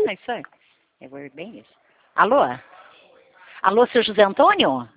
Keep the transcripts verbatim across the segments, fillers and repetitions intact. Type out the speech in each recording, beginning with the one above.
É isso aí. É bem isso. Alô? Alô, seu José Antônio?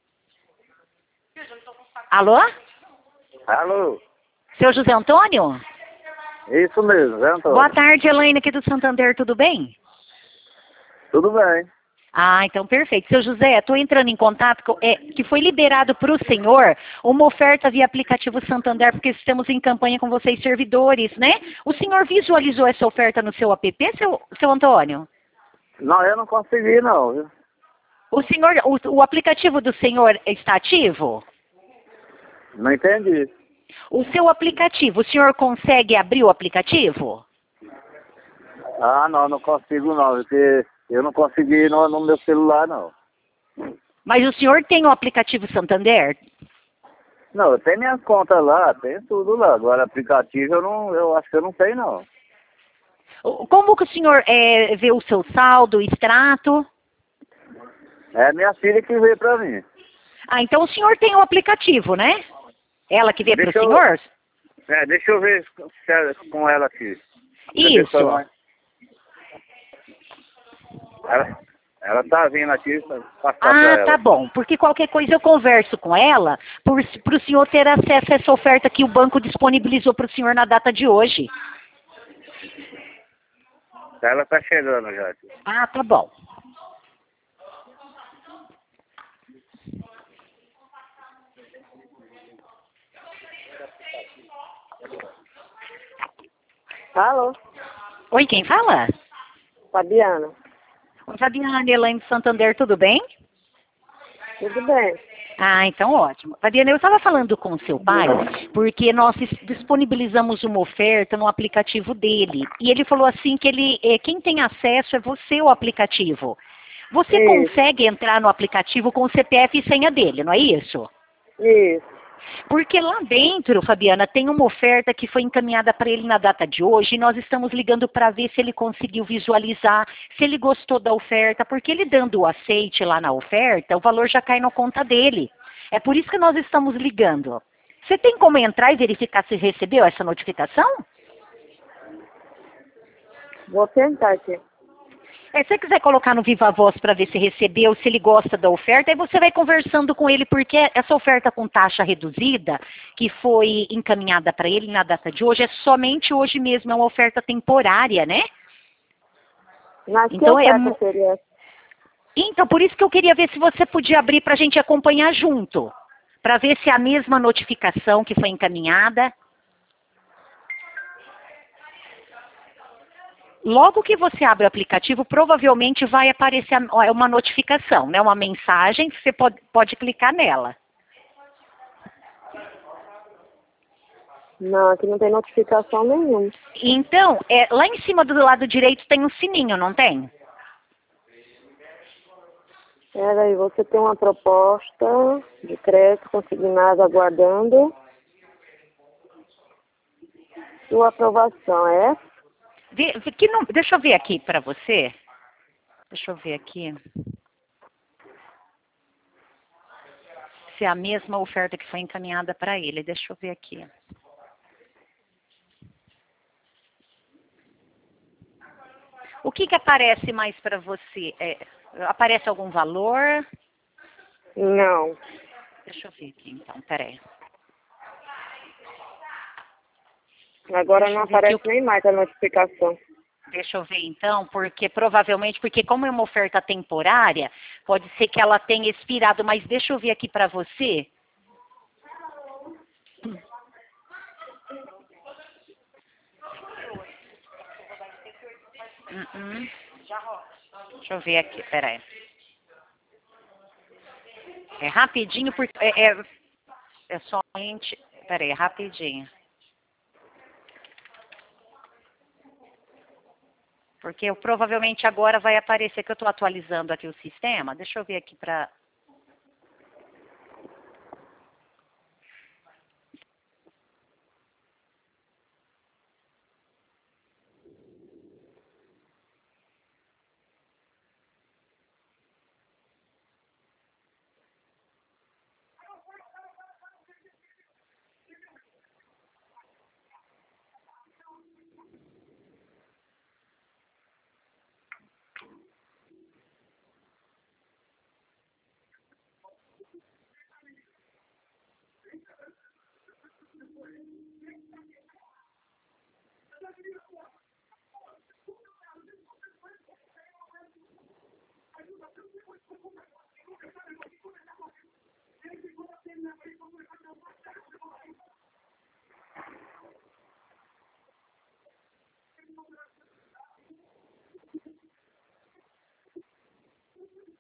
Alô? Alô? Seu José Antônio? Isso mesmo, Zé Antônio. Boa tarde, Elaine aqui do Santander, tudo bem? Tudo bem. Ah, então perfeito. Seu José, estou entrando em contato com, é, que foi liberado para o senhor uma oferta via aplicativo Santander, porque estamos em campanha com vocês servidores, né? O senhor visualizou essa oferta no seu app, seu, seu Antônio? Não, eu não consegui não, viu? O senhor, o, o aplicativo do senhor está ativo? Não entendi. O seu aplicativo, o senhor consegue abrir o aplicativo? Ah, não, não consigo não, porque eu não consegui no, no meu celular não. Mas o senhor tem o aplicativo Santander? Não, eu tenho minhas contas lá, tenho tudo lá. Agora aplicativo eu não, eu acho que eu não tenho não. O- Como que o senhor é, vê o seu saldo, o extrato? É minha filha que veio pra mim. Ah, então o senhor tem o aplicativo, né? Ela que vê para o Deixa eu, senhor? é, deixa eu ver se é com ela aqui. Isso. Ela, ela tá vindo aqui pra passar pra Ah, ela. tá bom. Porque qualquer coisa eu converso com ela para o senhor ter acesso a essa oferta que o banco disponibilizou para o senhor na data de hoje. Ela tá chegando já aqui. Ah, tá bom. Alô, Oi, quem fala? Fabiana. Oi, Fabiana, Elaine de Santander, tudo bem? Tudo bem? Ah, então ótimo. Fabiana, eu estava falando com o seu pai, porque nós dis- disponibilizamos uma oferta no aplicativo dele. E ele falou assim que ele, eh, quem tem acesso é você, o aplicativo. Você Isso. consegue entrar no aplicativo com o C P F e senha dele, não é isso? Isso. Porque lá dentro, Fabiana, tem uma oferta que foi encaminhada para ele na data de hoje e nós estamos ligando para ver se ele conseguiu visualizar, se ele gostou da oferta, porque ele dando o aceite lá na oferta, o valor já cai na conta dele. É por isso que nós estamos ligando. Você tem como entrar e verificar se recebeu essa notificação? Vou tentar aqui. É, se você quiser colocar no Viva Voz para ver se recebeu, se ele gosta da oferta, aí você vai conversando com ele, porque essa oferta com taxa reduzida, que foi encaminhada para ele na data de hoje, é somente hoje mesmo, é uma oferta temporária, né? Mas que Então, é, oferta mu- seria essa? então, por isso que eu queria ver se você podia abrir para a gente acompanhar junto, para ver se é a mesma notificação que foi encaminhada. Logo que você abre o aplicativo, provavelmente vai aparecer a- ó, uma notificação, né? Uma mensagem, que você pode, pode clicar nela. Não, aqui não tem notificação nenhuma. Então, é, lá em cima do lado direito tem um sininho, não tem? Peraí, você tem uma proposta de crédito consignado aguardando sua aprovação, é? Vê- vê que não- deixa eu ver aqui para você. Deixa eu ver aqui. Se é a mesma oferta que foi encaminhada para ele. Deixa eu ver aqui. O que que aparece mais para você? É, aparece algum valor? Não. Deixa eu ver aqui, então. Peraí. Agora Deixa não eu ver aqui aparece o que- nem mais a notificação. Deixa eu ver então, porque provavelmente, porque como é uma oferta temporária, pode ser que ela tenha expirado, mas deixa eu ver aqui para você. Uh -uh. Deixa eu ver aqui, peraí. É rapidinho, porque é, é, é somente. Peraí, é rapidinho. Porque eu, provavelmente agora vai aparecer que eu estou atualizando aqui o sistema. Deixa eu ver aqui para